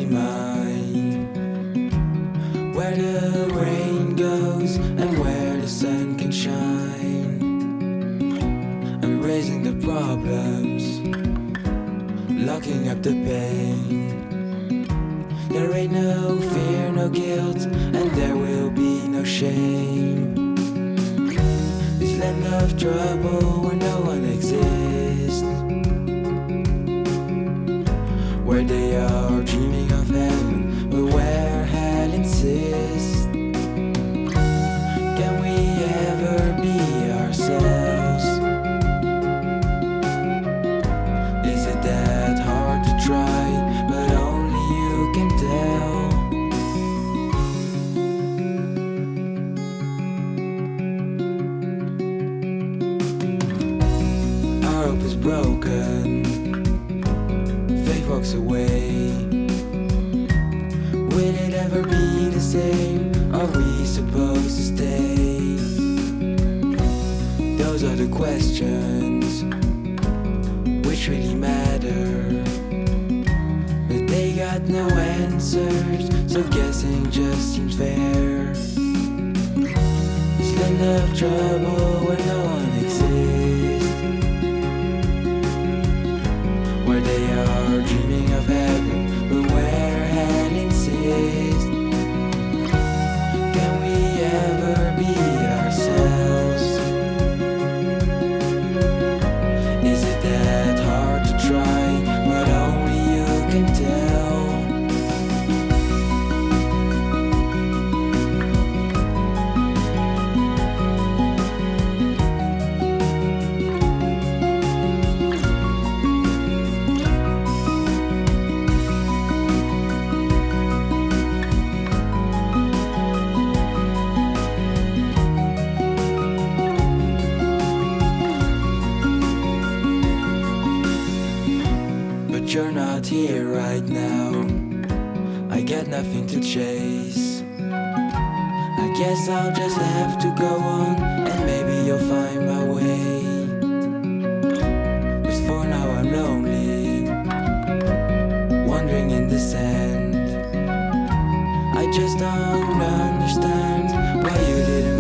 mine, where the rain goes and where the sun can shine. I'm raising the problems, locking up the pain. There ain't no fear, no guilt, and there will be no shame. This land of trouble where no one exists, where they are dreaming of heaven, but where hell insists. Can we ever be ourselves? Is it that hard to try, but only you can tell? Our hope is broken, faith walks away. Will it ever be the same? Are we supposed to stay? Those are the questions which really matter, but they got no answers, so guessing just seems fair. This land of trouble where no one exists, where they are dreaming of heaven, but where hell insists. Can we ever be ourselves? Is it that hard to try, but only you can tell? But you're not here right now, I got nothing to chase. I guess I'll just have to go on, and maybe you'll find my way. But for now I'm lonely, wandering in the sand. I just don't understand why you didn't